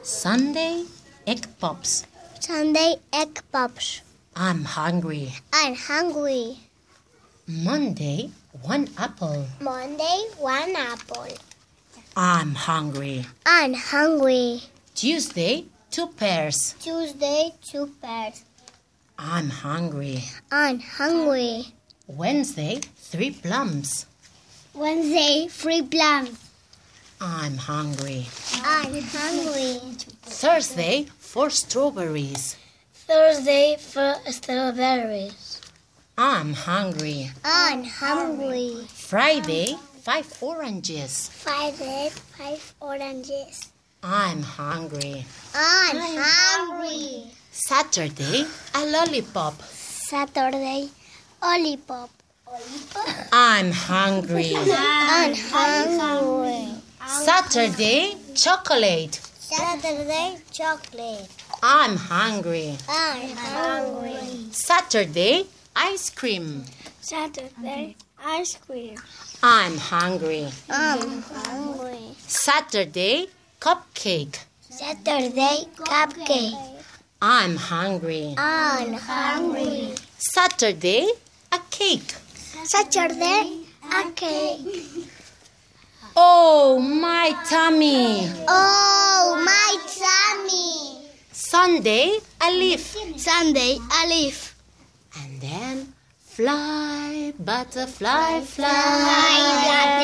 Sunday, egg pops. Sunday, egg pops. I'm hungry. I'm hungry. Monday, 1 apple. Monday, 1 apple. I'm hungry. I'm hungry. Tuesday, 2 pears. Tuesday, 2 pears. I'm hungry. I'm hungry. Wednesday, 3 plums. Wednesday, 3 plums. I'm hungry. I'm hungry. Thursday, 4 strawberries. Thursday, 4 strawberries. I'm hungry. I'm hungry. Friday, 5 oranges. Friday, 5 oranges. I'm hungry. I'm hungry. Saturday, a lollipop. Saturday, lollipop. I'm hungry. I'm hungry. Saturday, chocolate. Saturday, chocolate. I'm hungry. I'm hungry. Saturday, ice cream. Saturday, ice cream. I'm hungry. I'm hungry. Saturday, cupcake. Saturday, cupcake. I'm hungry. I'm hungry. Saturday, a cake. Saturday, a cake. Oh, my tummy. Oh, my tummy. Sunday, a leaf. Sunday, a leaf. And then, fly, butterfly, fly. Fly,